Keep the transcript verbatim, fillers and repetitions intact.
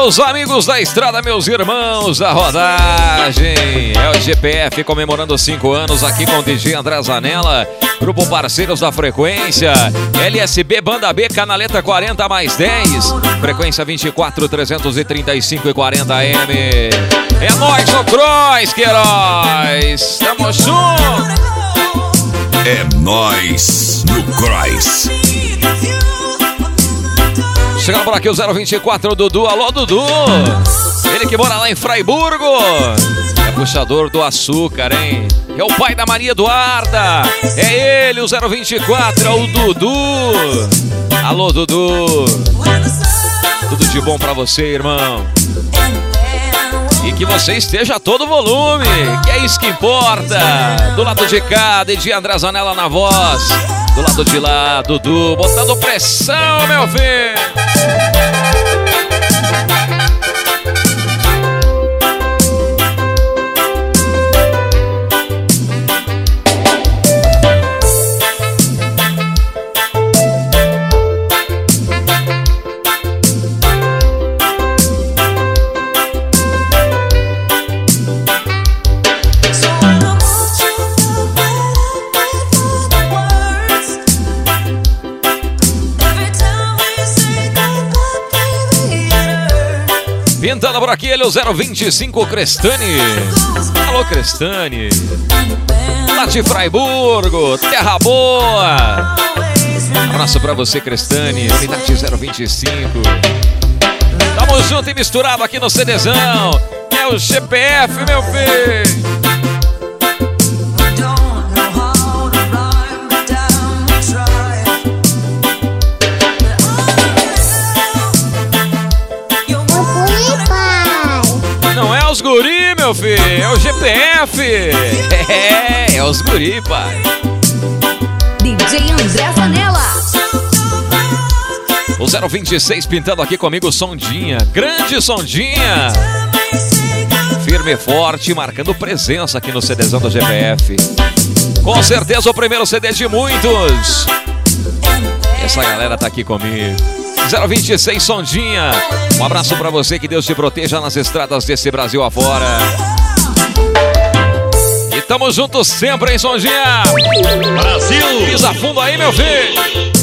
Meus amigos da estrada, meus irmãos da rodagem, é o G P F comemorando cinco anos aqui com o D J André Zanella, grupo parceiros da frequência, L S B Banda B, Canaleta quarenta mais dez, frequência vinte e quatro, trezentos e trinta e cinco e quarenta A M. É nóis, o Croix, Queiroz, tamo junto! É nóis no Croix. Chegando por aqui o zero vinte e quatro, Dudu. Alô, Dudu. Ele que mora lá em Fraiburgo. É puxador do açúcar, hein? É o pai da Maria Eduarda. É ele, o zero vinte e quatro, é o Dudu. Alô, Dudu. Tudo de bom pra você, irmão. E que você esteja a todo volume, que é isso que importa. Do lado de cá, D J André Zanella na voz. Do lado de lá, Dudu, botando pressão, meu filho. Pintando por aqui ele, o zero vinte e cinco, Crestani. Alô, Crestani. Lá de Fraiburgo, terra boa. Abraço pra você, Crestani. Unidade zero vinte e cinco. Tamo junto e misturado aqui no CDzão. É o G P F, meu filho. Os guri, meu filho, é o G P F. É, é os guri, pai. D J André Zanella. O zero vinte e seis pintando aqui comigo, Sondinha. Grande Sondinha. Firme e forte, marcando presença aqui no CDzão do G P F. Com certeza o primeiro C D de muitos. Essa galera tá aqui comigo. zero vinte e seis, Sondinha. Um abraço pra você, que Deus te proteja nas estradas desse Brasil afora. E tamo juntos sempre, hein, Sondinha? Brasil! Pisa fundo aí, meu filho.